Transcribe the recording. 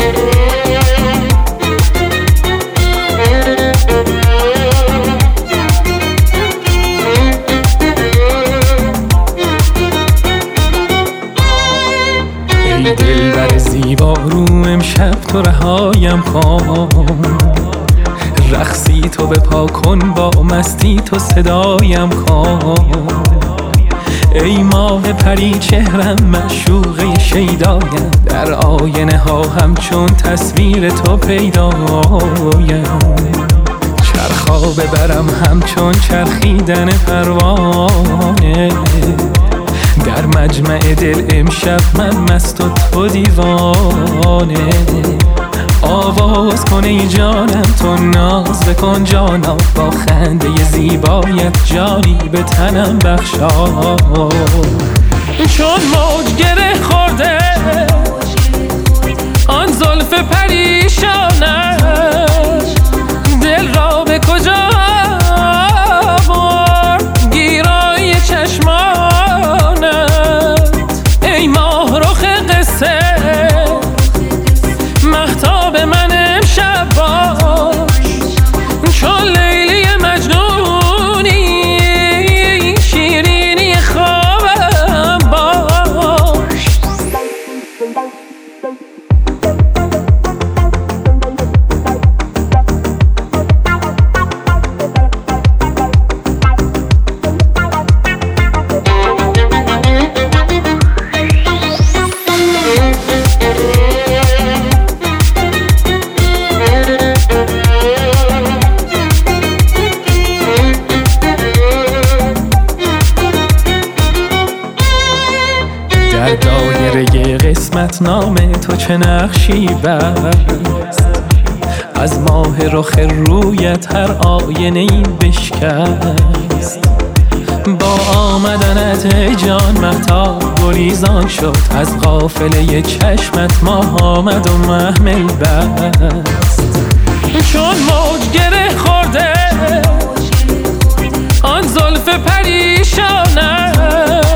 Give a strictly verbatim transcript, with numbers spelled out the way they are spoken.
ای دلبر زیبا رو امشب تو رهایم کن، رقصی تو بپا کن با مستی تو صدایم کن. ای ماه پری چهرم معشوقه شیدایم، در آینه ها همچون تصویر تو پیدایم. چرخا ببرم همچون چرخیدن پروانه، در مجمع دل امشب من مست و تو دیوانه. آواز کن ای جانم تو ناز بکن جانا، با خنده زیبایت جانی به تنم بخشا. چون موج گره خورده آن زلف پریشانت، دل را به کجا برد گیرای چشمانت. ای ماه رخ قصه مهتاب من امشب باش، چون لیلی مجنونی شیرینی خوابم باش. در دایره قسمت نامه تو چه نقشی بست، از ماه رخ رویت هر آینه‌ای بشکست. با آمدنت ای جان مهتاب گریزان شد، از قافله چشمت ماه آمد و محمل بست. چون موج گره خورده آن زلف پریشانت،